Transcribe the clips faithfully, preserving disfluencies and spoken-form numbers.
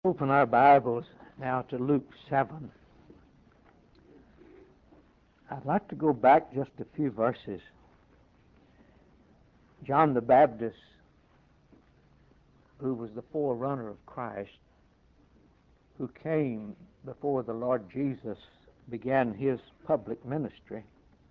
Open our Bibles now to Luke seven. I'd like to go back just a few verses. John the Baptist, who was the forerunner of Christ, who came before the Lord Jesus began his public ministry.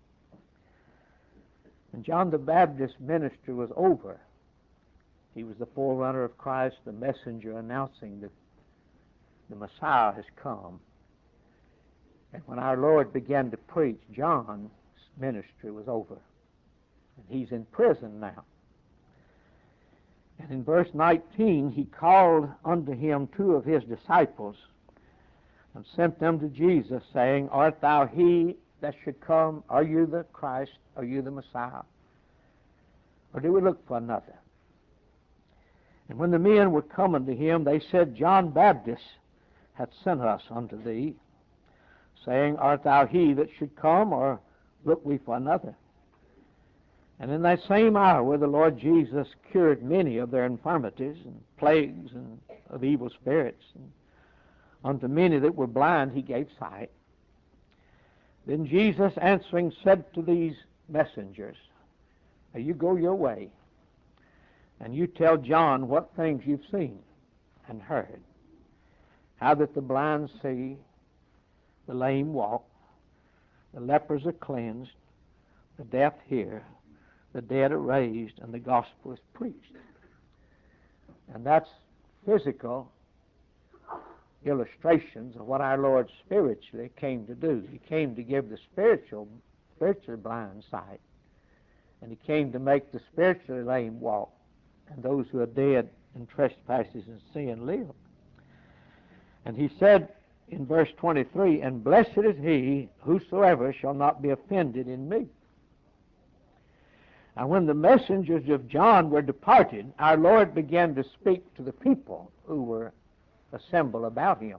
And John the Baptist's ministry was over. He was the forerunner of Christ, the messenger announcing that the Messiah has come. And when our Lord began to preach, John's ministry was over. And he's in prison now. And in verse nineteen, he called unto him two of his disciples and sent them to Jesus, saying, Art thou he that should come? Are you the Christ? Are you the Messiah? Or do we look for another? And when the men were coming to him, they said, John Baptist hath sent us unto thee, saying, Art thou he that should come, or look we for another? And in that same hour the Lord Jesus cured many of their infirmities and plagues and of evil spirits. And unto many that were blind he gave sight. Then Jesus answering said to these messengers, Now you go your way, and you tell John what things you've seen and heard. How that the blind see, the lame walk, the lepers are cleansed, the deaf hear, the dead are raised, and the gospel is preached. And that's physical illustrations of what our Lord spiritually came to do. He came to give the spiritual, spiritually blind sight, and he came to make the spiritually lame walk, and those who are dead in trespasses and sin live. And he said in verse twenty-three, And blessed is he whosoever shall not be offended in me. Now when the messengers of John were departed, our Lord began to speak to the people who were assembled about him.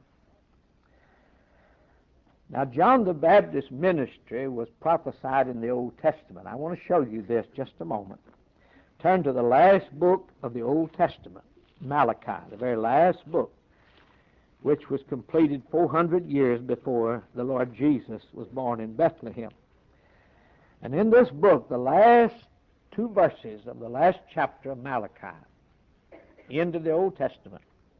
Now John the Baptist's ministry was prophesied in the Old Testament. I want to show you this just a moment. Turn to the last book of the Old Testament, Malachi, the very last book, which was completed four hundred years before the Lord Jesus was born in Bethlehem. And in this book, the last two verses of the last chapter of Malachi, into the Old Testament,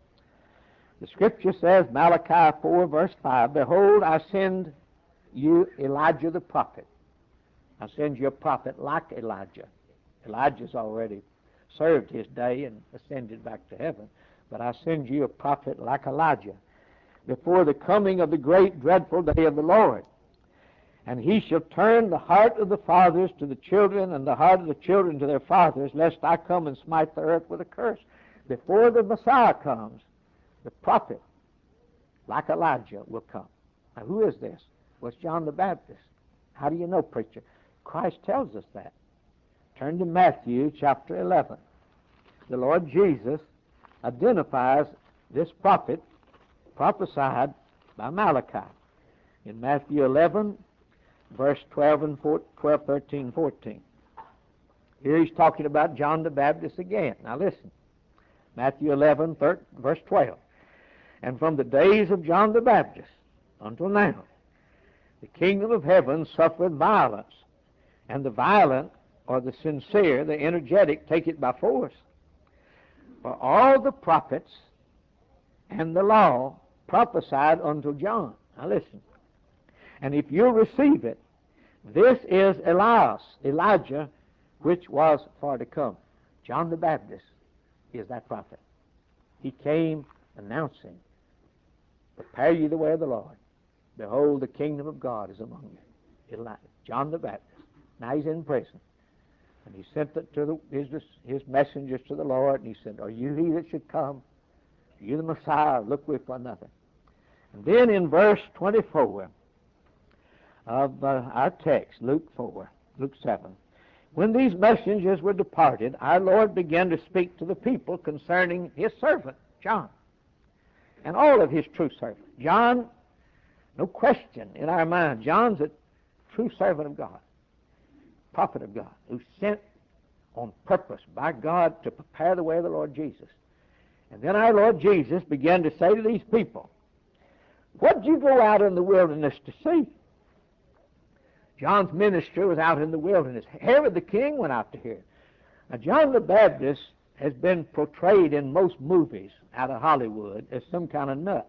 the Scripture says, Malachi four, verse five, Behold, I send you Elijah the prophet. I send you a prophet like Elijah. Elijah's already served his day and ascended back to heaven. But I send you a prophet like Elijah before the coming of the great dreadful day of the Lord. And he shall turn the heart of the fathers to the children, and the heart of the children to their fathers, lest I come and smite the earth with a curse. Before the Messiah comes, the prophet like Elijah will come. Now who is this? Well, it's John the Baptist. How do you know, preacher? Christ tells us that. Turn to Matthew chapter eleven. The Lord Jesus identifies this prophet prophesied by Malachi in Matthew eleven, verse twelve, and twelve, thirteen, fourteen. Here he's talking about John the Baptist again. Now listen. Matthew eleven, verse twelve. And from the days of John the Baptist until now, the kingdom of heaven suffereth violence, and the violent, or the sincere, the energetic, take it by force. For all the prophets and the law prophesied unto John. Now listen. And if you'll receive it, this is Elias, Elijah, which was for to come. John the Baptist is that prophet. He came announcing, Prepare ye the way of the Lord. Behold, the kingdom of God is among you. Elijah, John the Baptist. Now he's in prison. And he sent it to the, his, his messengers to the Lord, and he said, Are you he that should come? Are you the Messiah? Look we for another. And then in verse twenty-four of uh, our text, Luke four, Luke seven, when these messengers were departed, our Lord began to speak to the people concerning his servant, John, and all of his true servants. John, no question in our mind, John's a true servant of God, prophet of God, who's sent on purpose by God to prepare the way of the Lord Jesus. And then our Lord Jesus began to say to these people, what did you go out in the wilderness to see? John's ministry was out in the wilderness. Herod the king went out to hear. Now, John the Baptist has been portrayed in most movies out of Hollywood as some kind of nut.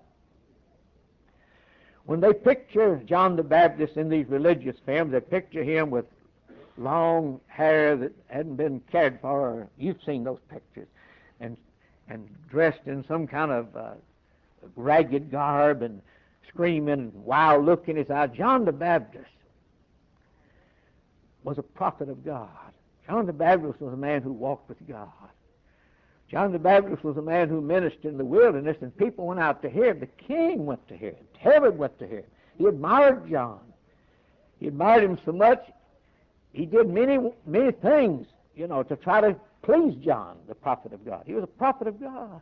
When they picture John the Baptist in these religious films, they picture him with long hair that hadn't been cared for. You've seen those pictures. And and dressed in some kind of uh, ragged garb and screaming and wild look in his eye. John the Baptist was a prophet of God. John the Baptist was a man who walked with God. John the Baptist was a man who ministered in the wilderness, and people went out to hear him. The king went to hear him. Herod went to hear him. He admired John. He admired him so much, he did many, many things, you know, to try to please John, the prophet of God. He was a prophet of God,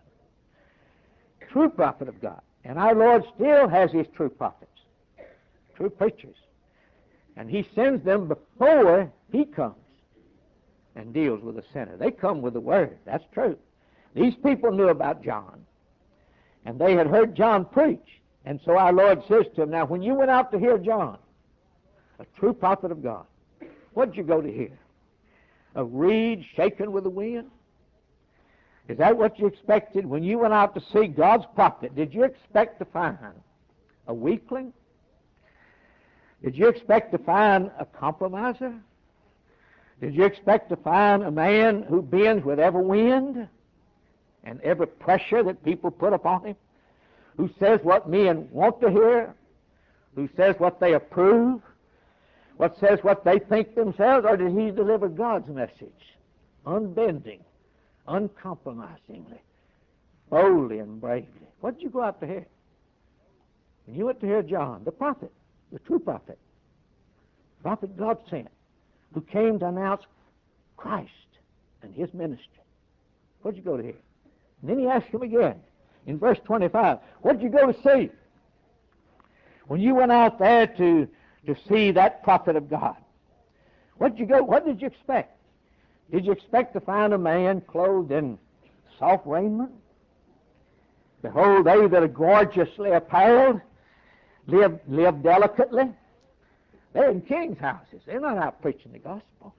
true prophet of God. And our Lord still has his true prophets, true preachers. And he sends them before he comes and deals with a sinner. They come with the word. That's true. These people knew about John, and they had heard John preach. And so our Lord says to them, now, when you went out to hear John, a true prophet of God, what did you go to hear? A reed shaken with the wind? Is that what you expected? When you went out to see God's prophet, did you expect to find a weakling? Did you expect to find a compromiser? Did you expect to find a man who bends with every wind and every pressure that people put upon him? Who says what men want to hear? Who says what they approve? What says what they think themselves? Or did he deliver God's message, unbending, uncompromisingly, boldly and bravely? What did you go out to hear? And you went to hear John, the prophet, the true prophet, prophet God sent, who came to announce Christ and his ministry. What did you go to hear? And then he asked him again in verse twenty-five, what did you go to see? When you went out there to to see that prophet of God, what did you go? What did you expect? Did you expect to find a man clothed in soft raiment? Behold, they that are gorgeously apparelled live live delicately. They're in kings' houses. They're not out preaching the gospel.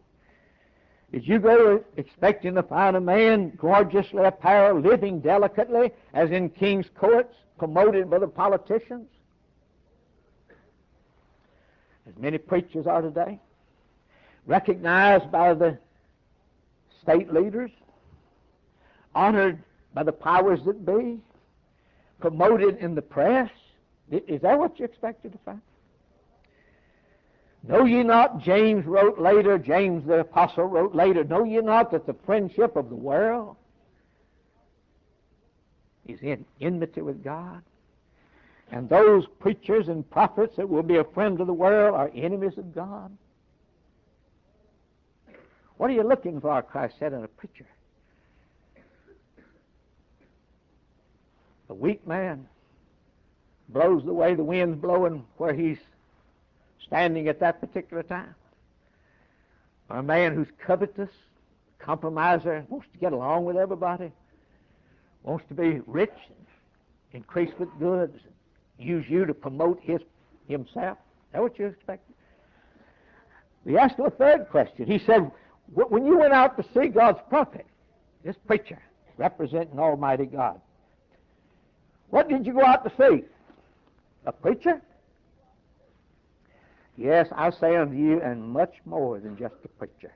Did you go expecting to find a man gorgeously apparelled, living delicately, as in kings' courts, promoted by the politicians? As many preachers are today, recognized by the state leaders, honored by the powers that be, promoted in the press. Is that what you expected to find? Know ye not, James wrote later, James the apostle wrote later, know ye not that the friendship of the world is in enmity with God? And those preachers and prophets that will be a friend of the world are enemies of God? What are you looking for, Christ said, in a preacher? A weak man blows the way the wind's blowing where he's standing at that particular time? Or a man who's covetous, compromiser, wants to get along with everybody, wants to be rich, and increase with goods, and use you to promote his himself? Is that what you expected? He asked him a third question. He said, when you went out to see God's prophet, this preacher representing Almighty God, what did you go out to see? A preacher? Yes, I say unto you, and much more than just a preacher.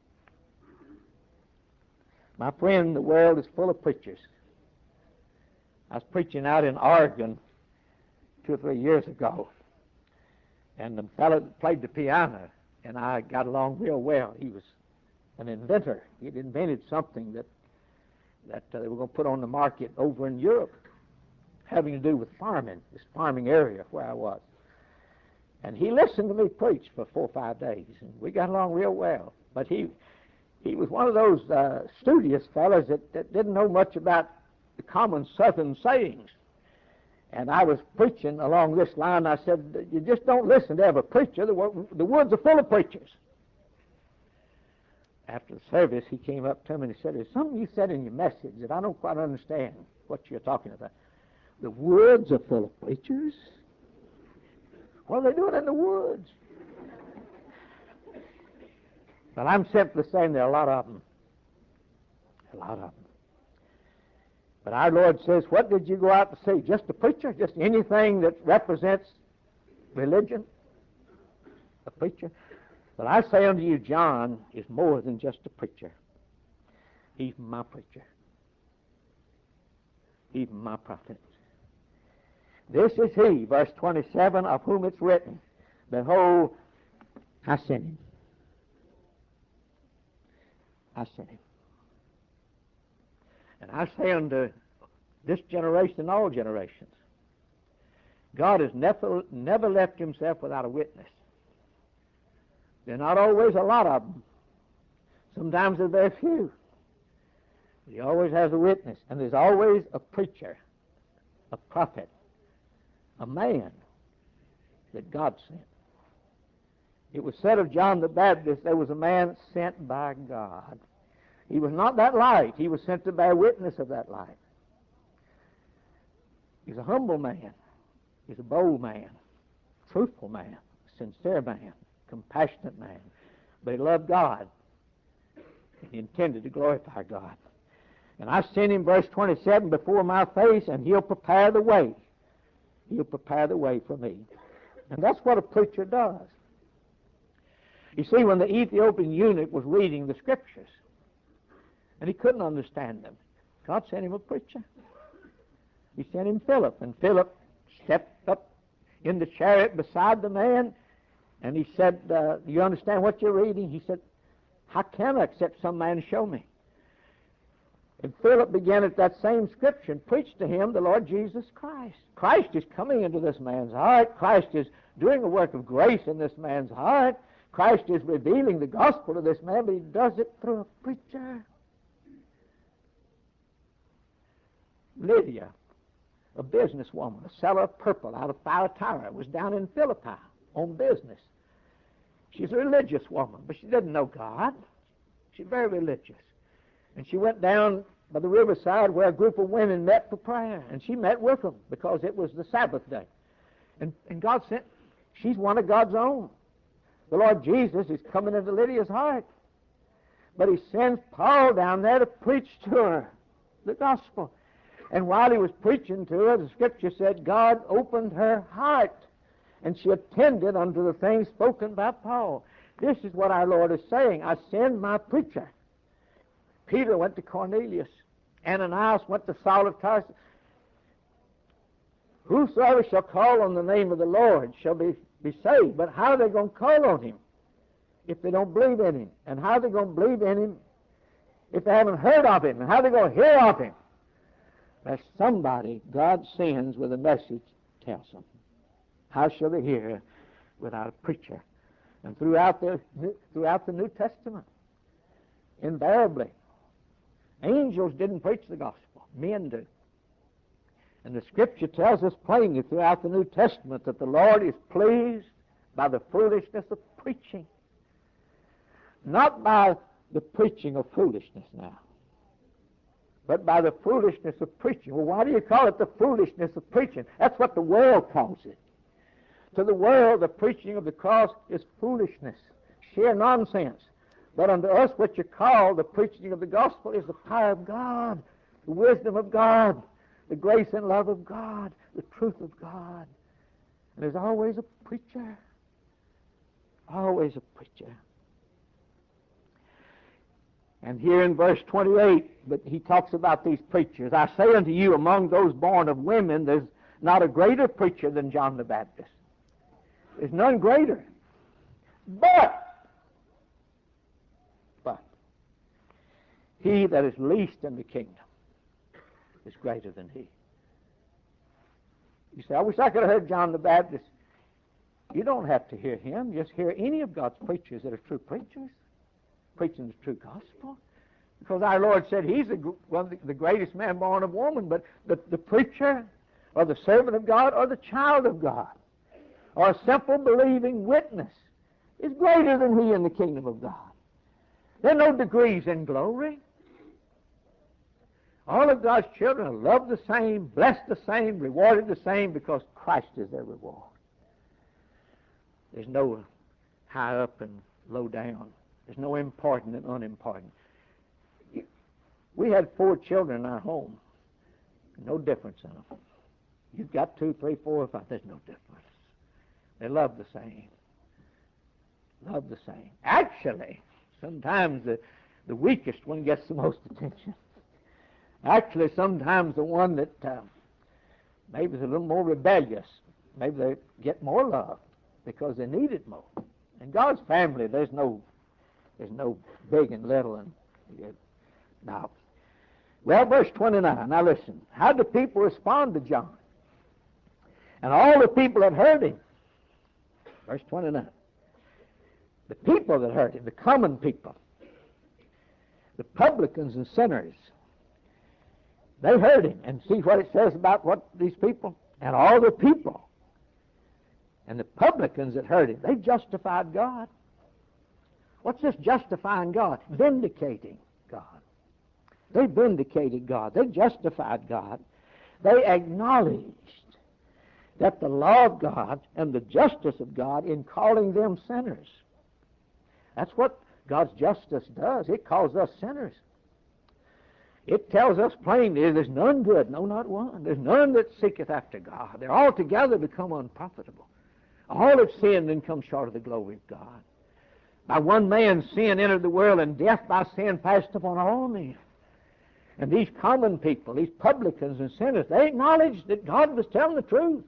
My friend, the world is full of preachers. I was preaching out in Oregon two or three years ago, and the fellow that played the piano and I got along real well. He was an inventor. He had invented something that that uh, they were going to put on the market over in Europe, having to do with farming, this farming area where I was. And he listened to me preach for four or five days, and we got along real well. But he he was one of those uh, studious fellows that, that didn't know much about the common Southern sayings. And I was preaching along this line. I said, you just don't listen to every preacher. The, the woods are full of preachers. after the service, he came up to me and he said, there's something you said in your message that I don't quite understand what you're talking about. The woods are full of preachers? What are they doing in the woods? But I'm simply saying there are a lot of them. A lot of them. But our Lord says, what did you go out to see? Just a preacher? Just anything that represents religion? A preacher? But I say unto you, John is more than just a preacher. He's my preacher. He's my prophet. This is he, verse twenty-seven, of whom it's written, behold, I sent him. I sent him. And I say unto this generation and all generations, God has never, never left himself without a witness. There are not always a lot of them. Sometimes there's very few. But he always has a witness. And there's always a preacher, a prophet, a man that God sent. It was said of John the Baptist, there was a man sent by God. He was not that light. He was sent to bear witness of that light. He's a humble man. He's a bold man, truthful man, sincere man, compassionate man. But he loved God. And he intended to glorify God. And I sent him, verse twenty-seven, before my face, and he'll prepare the way. He'll prepare the way for me. And that's what a preacher does. You see, when the Ethiopian eunuch was reading the Scriptures, and he couldn't understand them, God sent him a preacher. He sent him Philip, and Philip stepped up in the chariot beside the man, and he said, uh, do you understand what you're reading? He said, how can I except some man show me? And Philip began at that same Scripture and preached to him the Lord Jesus Christ. Christ is coming into this man's heart. Christ is doing a work of grace in this man's heart. Christ is revealing the gospel to this man, but he does it through a preacher. Lydia, a businesswoman, a seller of purple out of Thyatira, was down in Philippi on business. She's a religious woman, but she doesn't know God. She's very religious. And she went down by the riverside where a group of women met for prayer, and she met with them because it was the Sabbath day. And, and God sent, she's one of God's own. The Lord Jesus is coming into Lydia's heart. But he sends Paul down there to preach to her the gospel. And while he was preaching to her, the Scripture said God opened her heart, and she attended unto the things spoken by Paul. This is what our Lord is saying. I send my preacher. Peter went to Cornelius. Ananias went to Saul of Tarsus. Whosoever shall call on the name of the Lord shall be, be saved. But how are they going to call on him if they don't believe in him? And how are they going to believe in him if they haven't heard of him? And how are they going to hear of him? That somebody God sends with a message tells them. How shall they hear without a preacher? And throughout the, throughout the New Testament, invariably, angels didn't preach the gospel. Men do. And the Scripture tells us plainly throughout the New Testament that the Lord is pleased by the foolishness of preaching. Not by the preaching of foolishness now, but by the foolishness of preaching. Well, why do you call it the foolishness of preaching? That's what the world calls it. To the world, the preaching of the cross is foolishness, sheer nonsense. But unto us, what you call the preaching of the gospel is the power of God, the wisdom of God, the grace and love of God, the truth of God. And there's always a preacher. Always a preacher. And here in verse twenty-eight, but he talks about these preachers. I say unto you, among those born of women, there's not a greater preacher than John the Baptist. There's none greater. But, but, he that is least in the kingdom is greater than he. You say, I wish I could have heard John the Baptist. You don't have to hear him. Just hear any of God's preachers that are true preachers, preaching the true gospel. Because our Lord said he's the, one of the, the greatest man born of woman, but the, the preacher or the servant of God or the child of God or a simple believing witness is greater than he in the kingdom of God. There are no degrees in glory. All of God's children are loved the same, blessed the same, rewarded the same, because Christ is their reward. There's no high up and low down. There's no important and unimportant. We had four children in our home. No difference in them. You've got two, three, four, five. There's no difference. They love the same. Love the same. Actually, sometimes the, the weakest one gets the most attention. Actually, sometimes the one that uh, maybe is a little more rebellious, maybe they get more love because they need it more. In God's family, there's no, there's no big and little. And now, well, verse twenty-nine. Now listen. How do people respond to John? And all the people that heard him. Verse twenty-nine. The people that heard him, the common people, the publicans and sinners, they heard him. And see what it says about what these people? And all the people and the publicans that heard him, they justified God. What's this justifying God? Vindicating God. They vindicated God. They justified God. They acknowledged that the law of God and the justice of God in calling them sinners. That's what God's justice does. It calls us sinners. It tells us plainly there's none good, no, not one. There's none that seeketh after God. They're all together become unprofitable. All have sinned and come short of the glory of God. By one man sin entered the world, and death by sin passed upon all men. And these common people, these publicans and sinners, they acknowledged that God was telling the truth.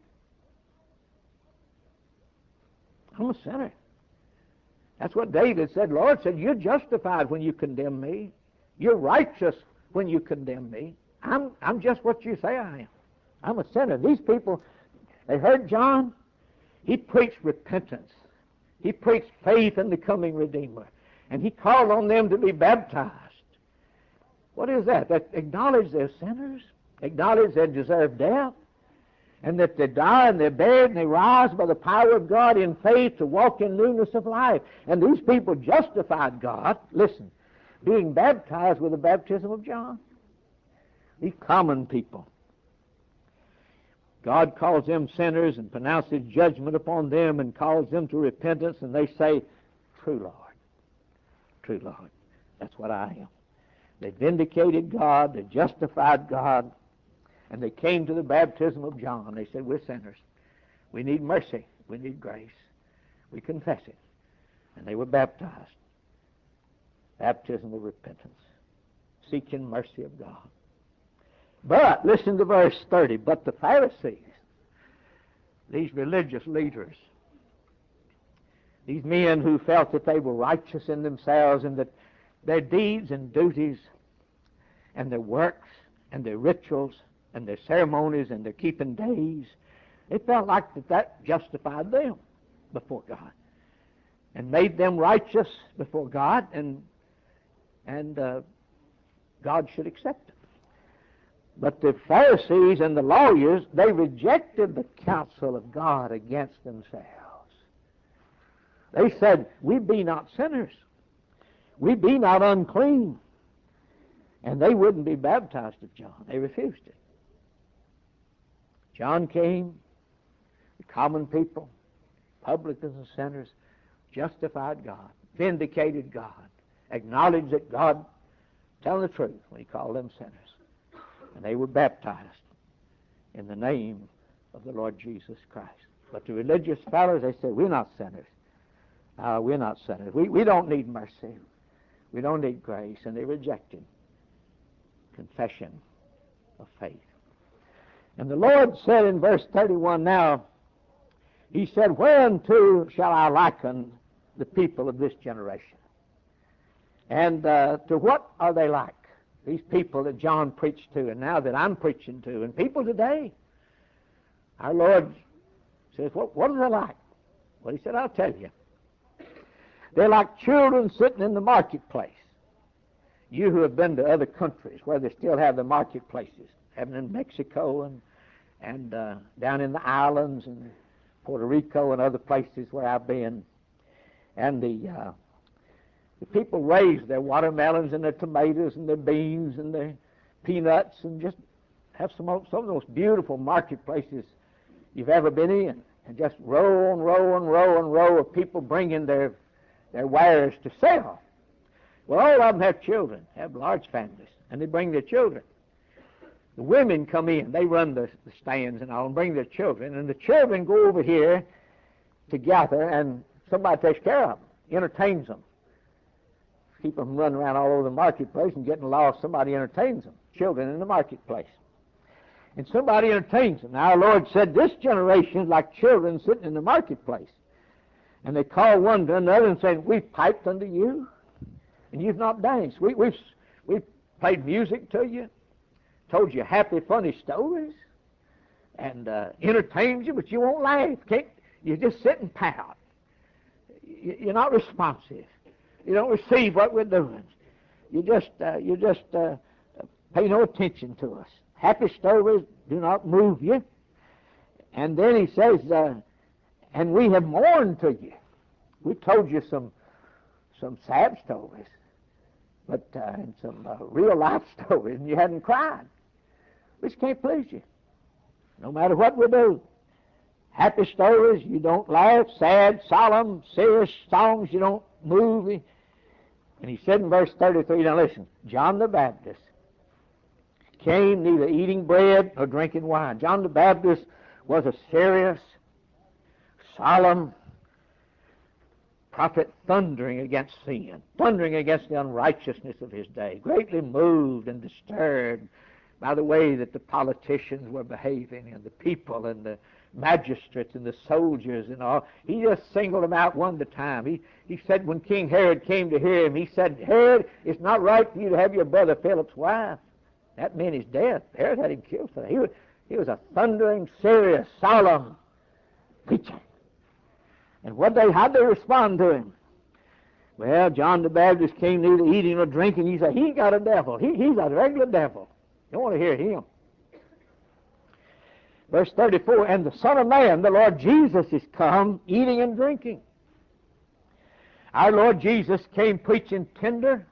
I'm a sinner. That's what David said. Lord said, you're justified when you condemn me. You're righteous when you condemn me. I'm, I'm just what you say I am. I'm a sinner. These people, they heard John. He preached repentance. He preached faith in the coming Redeemer. And he called on them to be baptized. What is that? That acknowledge they're sinners, acknowledge they deserve death, and that they die and they're buried and they rise by the power of God in faith to walk in newness of life. And these people justified God, listen, being baptized with the baptism of John. These common people. God calls them sinners and pronounces judgment upon them and calls them to repentance, and they say, true Lord, true Lord, that's what I am. They vindicated God, they justified God, and they came to the baptism of John. They said, we're sinners. We need mercy. We need grace. We confess it. And they were baptized. Baptism of repentance, seeking mercy of God. But, listen to verse thirty, but the Pharisees, these religious leaders, these men who felt that they were righteous in themselves and that their deeds and duties and their works and their rituals and their ceremonies and their keeping days, they felt like that, that justified them before God and made them righteous before God, and and uh, God should accept them. But the Pharisees and the lawyers, they rejected the counsel of God against themselves. They said, we be not sinners. We be not unclean. And they wouldn't be baptized of John. They refused it. John came, the common people, publicans and sinners, justified God, vindicated God, acknowledged that God telling the truth when he called them sinners. And they were baptized in the name of the Lord Jesus Christ. But the religious fellows, they said, we're not sinners. Uh, we're not sinners. We, we don't need mercy. We don't need grace. And they rejected confession of faith. And the Lord said in verse thirty-one now, he said, whereunto shall I liken the people of this generation? And uh, to what are they like? These people that John preached to, and now that I'm preaching to, and people today. Our Lord says, what, what are they like? Well, he said, I'll tell you. They're like children sitting in the marketplace. You who have been to other countries where they still have the marketplaces, having in Mexico and, and uh, down in the islands and Puerto Rico and other places where I've been. And the, uh, The people raise their watermelons and their tomatoes and their beans and their peanuts and just have some of, some of the most beautiful marketplaces you've ever been in. And just row and row and row and row of people bringing their, their wares to sell. Well, all of them have children, have large families, and they bring their children. The women come in, they run the, the stands and all, and bring their children, and the children go over here together, and somebody takes care of them, entertains them. Keep them running around all over the marketplace and getting lost. Somebody entertains them, children in the marketplace. And somebody entertains them. Now, our Lord said, this generation is like children sitting in the marketplace. And they call one to another and say, we've piped unto you, and you've not danced. We, we've, we've played music to you, told you happy, funny stories, and uh, entertained you, but you won't laugh. Can't, you just sit and pout. You're not responsive. You don't receive what we're doing. You just, uh, you just uh, pay no attention to us. Happy stories do not move you. And then he says, uh, and we have mourned to you. We told you some some sad stories, but uh, and some uh, real life stories, and you hadn't cried. We just can't please you, no matter what we do. Happy stories, you don't laugh. Sad, solemn, serious songs, you don't move. And he said in verse thirty-three, now listen, John the Baptist came neither eating bread nor drinking wine. John the Baptist was a serious, solemn prophet, thundering against sin, thundering against the unrighteousness of his day, greatly moved and disturbed by the way that the politicians were behaving and the people and the magistrates and the soldiers and all. He just singled them out one at a time. He, he said when King Herod came to hear him, he said, Herod, it's not right for you to have your brother Philip's wife. That meant his death. Herod had him killed for that. He was, he was a thundering, serious, solemn preacher. And what they, how'd they respond to him? Well, John the Baptist came neither eating nor drinking. He said, he got a devil. He, he's a regular devil. You don't want to hear him. Verse thirty-four, and the Son of Man, the Lord Jesus, is come, eating and drinking. Our Lord Jesus came preaching tender,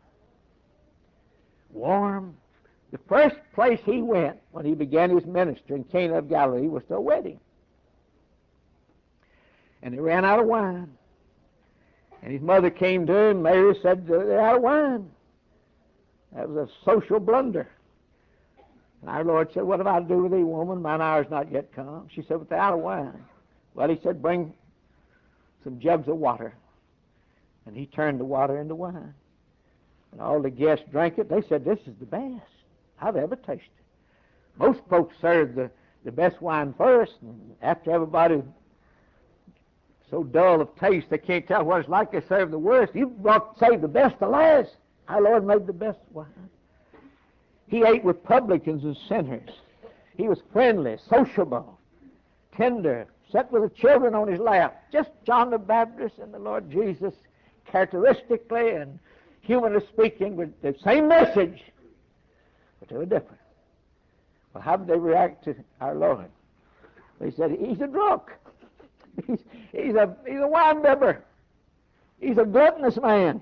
warm. The first place he went when he began his ministry in Cana of Galilee was to a wedding. And they ran out of wine. And his mother came to him. Mary said, they're out of wine. That was a social blunder. And our Lord said, what have I to do with thee, woman? Mine hour's not yet come. She said, but they're out of wine. Well, he said, bring some jugs of water. And he turned the water into wine. And all the guests drank it. They said, this is the best I've ever tasted. Most folks serve the, the best wine first, and after everybody so dull of taste they can't tell what it's like, they serve the worst. You brought save the best to last. Our Lord made the best wine. He ate with publicans and sinners. He was friendly, sociable, tender, sat with the children on his lap. Just John the Baptist and the Lord Jesus, characteristically and humanly speaking, with the same message, but they were different. Well, how did they react to our Lord? They said, he's a drunk. He's, he's, a, he's a wine bibber. He's a gluttonous man.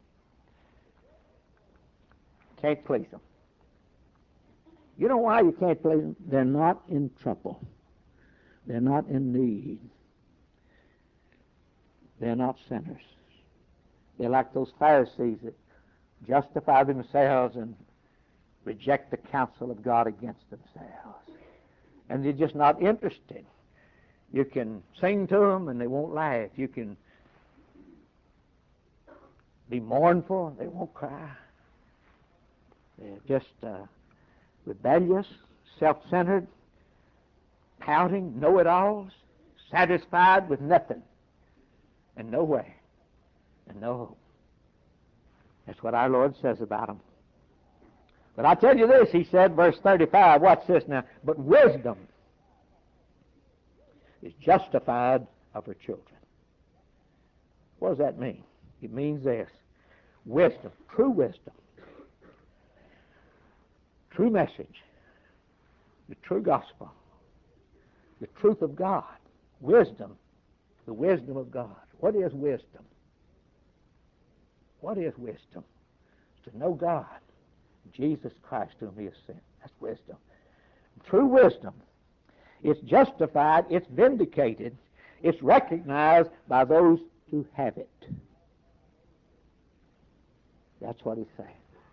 Can't please them. You know why you can't please them? They're not in trouble. They're not in need. They're not sinners. They're like those Pharisees that justify themselves and reject the counsel of God against themselves. And they're just not interested. You can sing to them and they won't laugh. You can be mournful, they won't cry. They're just uh, rebellious, self-centered, pouting, know-it-alls, satisfied with nothing and no way and no hope. That's what our Lord says about them. But I tell you this, he said, verse thirty-five, watch this now, but wisdom is justified of her children. What does that mean? It means this, wisdom, true wisdom, true message, the true gospel, the truth of God, wisdom, the wisdom of God. What is wisdom? What is wisdom? To know God, Jesus Christ whom he has sent. That's wisdom. True wisdom. It's justified, it's vindicated, it's recognized by those who have it. That's what he's saying.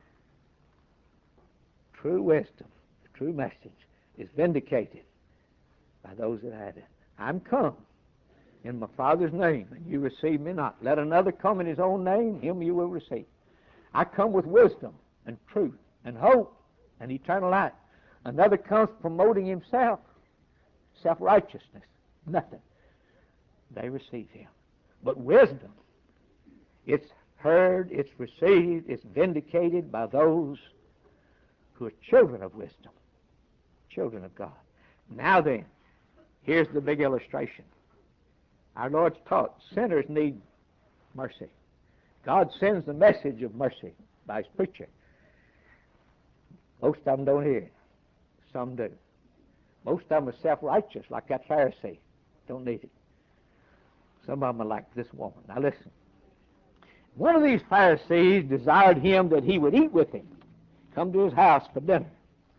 True wisdom, the true message, is vindicated by those that have it. I'm come in my Father's name, and you receive me not. Let another come in his own name, him you will receive. I come with wisdom and truth and hope and eternal life. Another comes promoting himself, self-righteousness, nothing. They receive him. But wisdom, it's heard, it's received, it's vindicated by those who are children of wisdom, children of God. Now then, here's the big illustration. Our Lord's taught sinners need mercy. God sends the message of mercy by his preacher. Most of them don't hear it. Some do. Most of them are self-righteous, like that Pharisee. Don't need it. Some of them are like this woman. Now listen. One of these Pharisees desired him that he would eat with him, come to his house for dinner.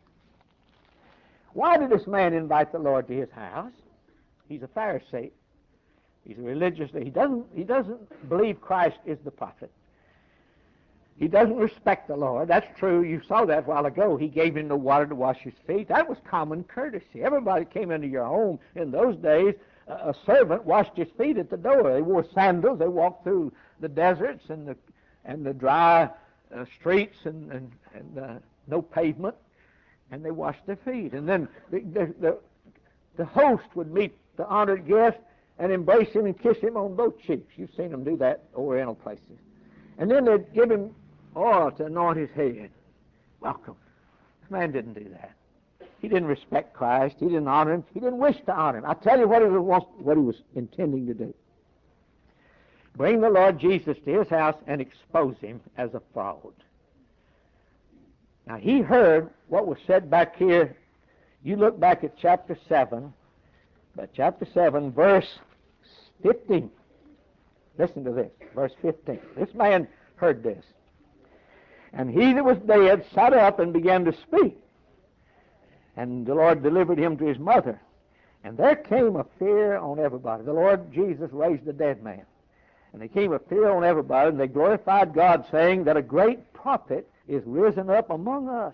Why did this man invite the Lord to his house? He's a Pharisee. He's a religious. He doesn't, he doesn't believe Christ is the prophet. He doesn't respect the Lord. That's true. You saw that a while ago. He gave him the water to wash his feet. That was common courtesy. Everybody came into your home in those days. A servant washed his feet at the door. They wore sandals. They walked through the deserts and the and the dry uh, streets and and, and uh, no pavement, and they washed their feet. And then the, the the the host would meet the honored guest and embrace him and kiss him on both cheeks. You've seen them do that Oriental places. And then they'd give him oil to anoint his head. Welcome. This man didn't do that. He didn't respect Christ. He didn't honor him. He didn't wish to honor him. I'll tell you what, it was, what he was intending to do. Bring the Lord Jesus to his house and expose him as a fraud. Now, he heard what was said back here. You look back at chapter seven, but chapter seven, verse fifteen. Listen to this, verse fifteen. This man heard this. And he that was dead sat up and began to speak. And the Lord delivered him to his mother. And there came a fear on everybody. The Lord Jesus raised the dead man. And there came a fear on everybody, and they glorified God, saying that a great prophet is risen up among us.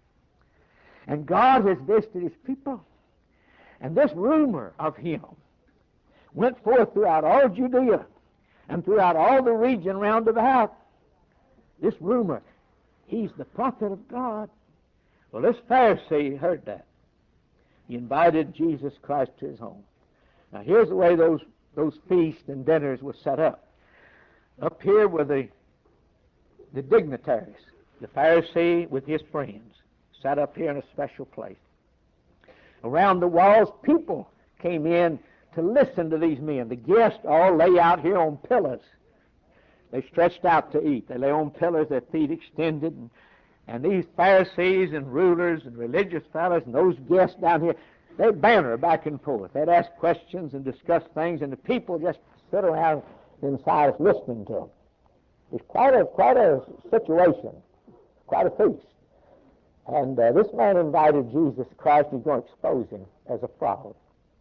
And God has visited his people. And this rumor of him went forth throughout all Judea and throughout all the region round about. This rumor, he's the prophet of God. Well, this Pharisee heard that. He invited Jesus Christ to his home. Now, here's the way those, those feasts and dinners were set up. Up here were the, the dignitaries. The Pharisee with his friends sat up here in a special place. Around the walls, people came in to listen to these men. The guests all lay out here on pillars. They stretched out to eat. They lay on pillars, their feet extended. And, and these Pharisees and rulers and religious fellows and those guests down here, they'd banter back and forth. They'd ask questions and discuss things, and the people just sit around inside listening to them. It's quite a, quite a situation, quite a feast. And uh, this man invited Jesus Christ. He's going to expose him as a fraud.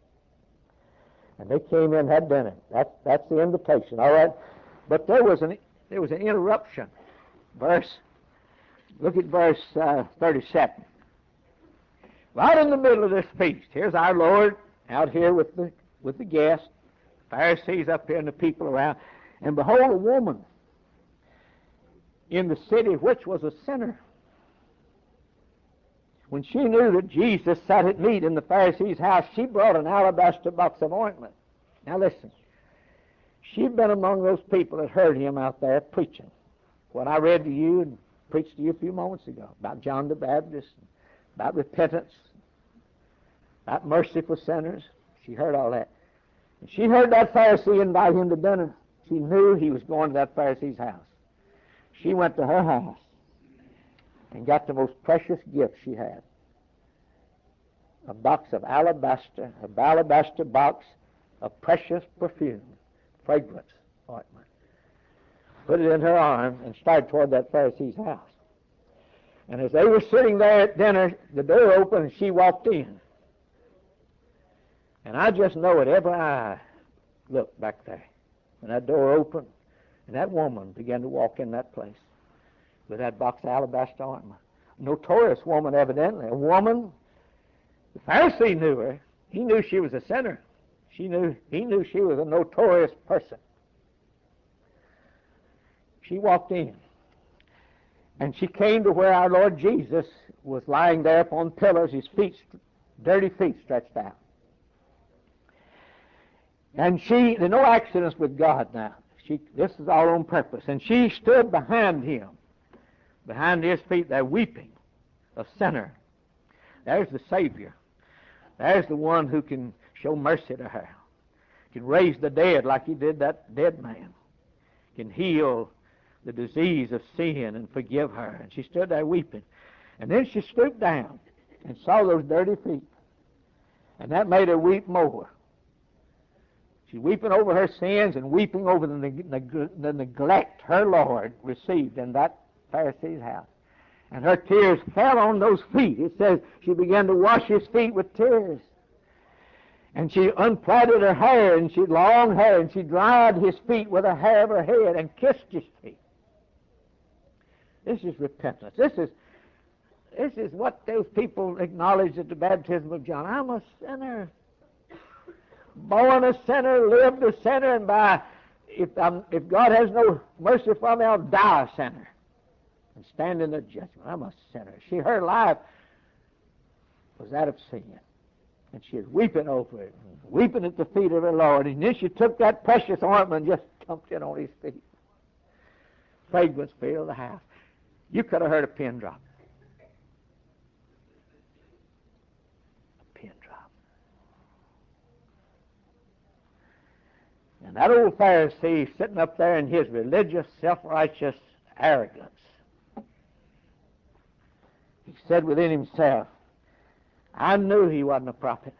And they came in and had dinner. That's, that's the invitation. All right. But there was an there was an interruption. Verse, look at verse uh, thirty-seven. Right in the middle of this feast, here's our Lord out here with the with the guests, Pharisees up here and the people around, and behold, a woman in the city which was a sinner. When she knew that Jesus sat at meat in the Pharisee's house, she brought an alabaster box of ointment. Now listen. She'd been among those people that heard him out there preaching. What I read to you and preached to you a few moments ago about John the Baptist, about repentance, about mercy for sinners. She heard all that. And she heard that Pharisee invite him to dinner. She knew he was going to that Pharisee's house. She went to her house and got the most precious gift she had. A box of alabaster, a alabaster box of precious perfume, fragrance ointment. put it in her arm, and started toward that Pharisee's house. And as they were sitting there at dinner, the door opened and she walked in. And I just know it, every eye looked back there. And that door opened, and that woman began to walk in that place with that box of alabaster ointment. A notorious woman, evidently. A woman, the Pharisee knew her. He knew she was a sinner. She knew, he knew she was a notorious person. She walked in, and she came to where our Lord Jesus was lying there upon pillars, his feet, dirty feet stretched out. And she, there are no accidents with God now. She, this is all on purpose. And she stood behind him, behind his feet there, weeping, a sinner. There's the Savior. There's the one who can show mercy to her, can raise the dead like he did that dead man, can heal the disease of sin and forgive her. And she stood there weeping. And then she stooped down and saw those dirty feet. And that made her weep more. She's weeping over her sins and weeping over the, neg- the neglect her Lord received in that Pharisee's house. And her tears fell on those feet. It says she began to wash his feet with tears. And she unplaited her hair, and she had long hair, and she dried his feet with the hair of her head and kissed his feet. This is repentance. This is this is what those people acknowledged at the baptism of John. I'm a sinner. Born a sinner, lived a sinner, and by if I'm, if God has no mercy for me, I'll die a sinner and stand in the judgment. I'm a sinner. She, her life was that of sin. And she was weeping over it, weeping at the feet of her Lord. And then she took that precious ointment and just dumped it on his feet. Fragrance filled the house. You could have heard a pin drop. A pin drop. And that old Pharisee sitting up there in his religious, self-righteous arrogance, he said within himself, I knew he wasn't a prophet.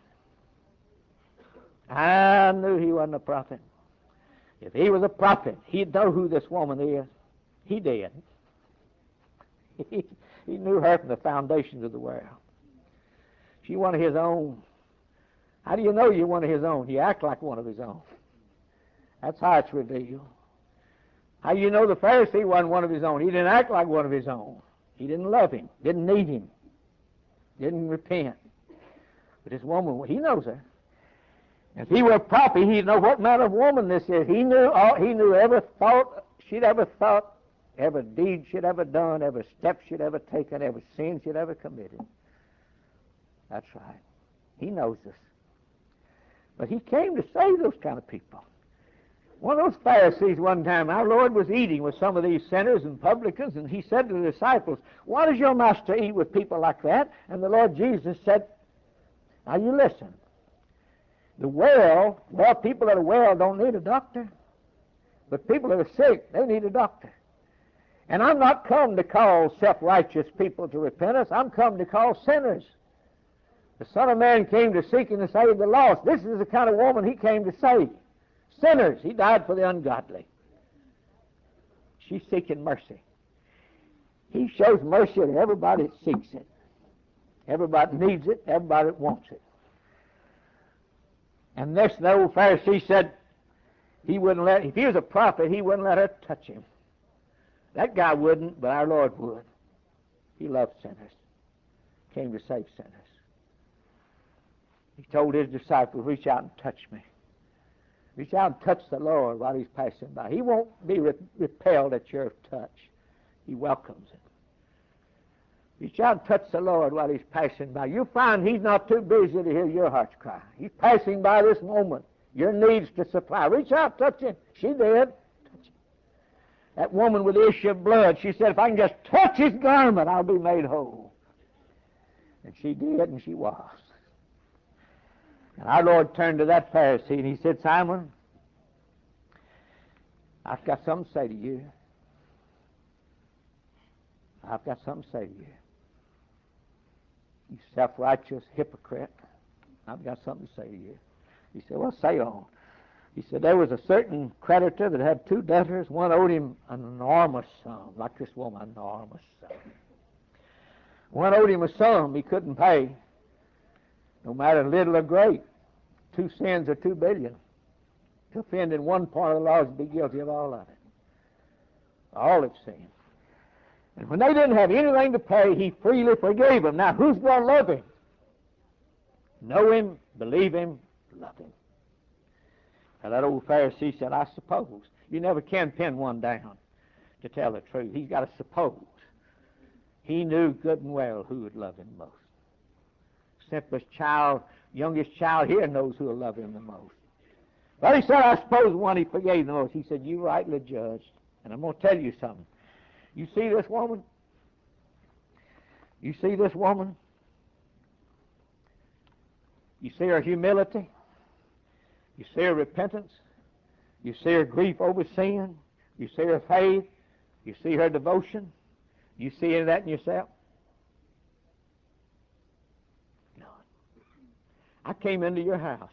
I knew he wasn't a prophet. If he was a prophet, he'd know who this woman is. He did. He, he knew her from the foundations of the world. She one of his own. How do you know you're one of his own? You act like one of his own. That's how it's revealed. How do you know the Pharisee wasn't one of his own? He didn't act like one of his own. He didn't love him, didn't need him, didn't repent. But this woman, he knows her. If he were a prophet, he'd know what manner of woman this is. He knew all, he knew every thought she'd ever thought, every deed she'd ever done, every step she'd ever taken, every sin she'd ever committed. That's right. He knows us. But he came to save those kind of people. One of those Pharisees one time, our Lord was eating with some of these sinners and publicans, and he said to the disciples, why does your master eat with people like that? And the Lord Jesus said, now you listen. The well, well, people that are well don't need a doctor. But people that are sick, they need a doctor. And I'm not come to call self-righteous people to repentance. I'm come to call sinners. The Son of Man came to seek and to save the lost. This is the kind of woman he came to save. Sinners. He died for the ungodly. She's seeking mercy. He shows mercy to everybody that seeks it. Everybody needs it. Everybody that wants it. And this, the old Pharisee said he wouldn't let, if he was a prophet, he wouldn't let her touch him. That guy wouldn't, but our Lord would. He loved sinners. Came to save sinners. He told his disciples, reach out and touch me. Reach out and touch the Lord while he's passing by. He won't be re- repelled at your touch. He welcomes it. Reach out and touch the Lord while he's passing by. You'll find he's not too busy to hear your heart's cry. He's passing by this moment. Your needs to supply. Reach out, touch him. She did. Touch him. That woman with the issue of blood, she said, if I can just touch his garment, I'll be made whole. And she did, and she was. And our Lord turned to that Pharisee and he said, Simon, I've got something to say to you. I've got something to say to you. You self-righteous hypocrite. I've got something to say to you. He said, well, say on. He said there was a certain creditor that had two debtors. One owed him an enormous sum, like this woman, an enormous sum. One owed him a sum he couldn't pay, no matter little or great. Two sins or two billion. To offend in one part of the law is to be guilty of all of it. All have sinned. And when they didn't have anything to pay, he freely forgave them. Now, who's going to love him? Know him, believe him, love him. Now, that old Pharisee said, I suppose. You never can pin one down to tell the truth. He's got to suppose. He knew good and well who would love him most. Simplest child, youngest child here knows who will love him the most. But he said, I suppose the one he forgave the most. He said, you rightly judged. And I'm going to tell you something. You see this woman? You see this woman? You see her humility? You see her repentance? You see her grief over sin? You see her faith? You see her devotion? You see any of that in yourself? No. I came into your house,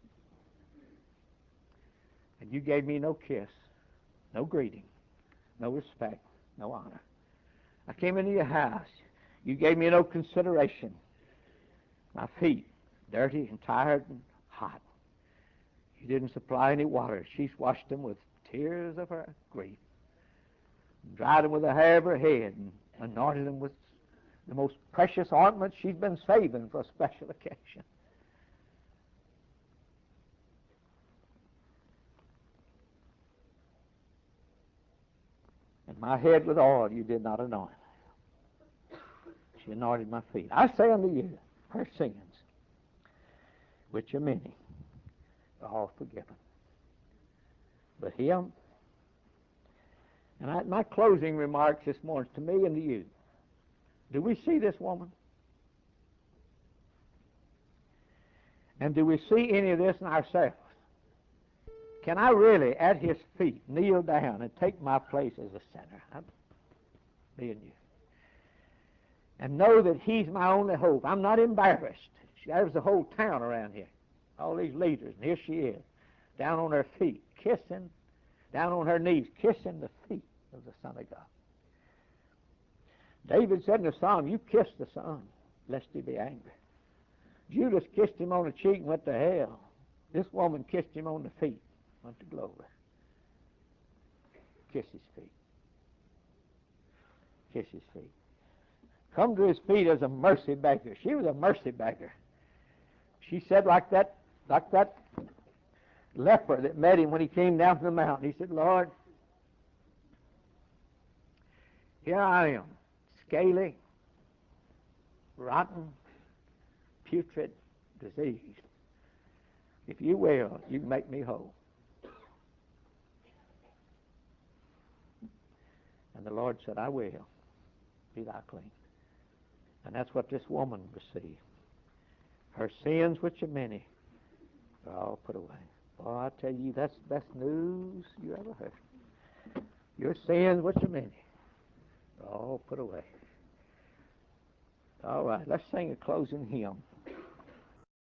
and you gave me no kiss, no greeting, no respect, no honor. I came into your house. You gave me no consideration. My feet, dirty and tired and hot. You didn't supply any water. She's washed them with tears of her grief, and dried them with the hair of her head, and anointed them with the most precious ointment she's been saving for a special occasion. And my head with oil you did not anoint. She anointed my feet. I say unto you, her sins, which are many, are all forgiven. But him, and I, my closing remarks this morning to me and to you, do we see this woman? And do we see any of this in ourselves? Can I really, at his feet, kneel down and take my place as a sinner? I'm, me and you. And know that he's my only hope. I'm not embarrassed. There's the whole town around here. All these leaders, and here she is, down on her feet, kissing, down on her knees, kissing the feet of the Son of God. David said in the Psalm, you kiss the Son, lest he be angry. Judas kissed him on the cheek and went to hell. This woman kissed him on the feet, went to glory. Kiss his feet. Kiss his feet. Come to his feet as a mercy beggar. She was a mercy beggar. She said like that, like that leper that met him when he came down from the mountain. He said, Lord, here I am, scaly, rotten, putrid, diseased. If you will, you can make me whole. And the Lord said, I will. Be thou clean. And that's what this woman received. Her sins, which are many, are all put away. Boy, I tell you, that's the best news you ever heard. Your sins, which are many, are all put away. All right, let's sing a closing hymn.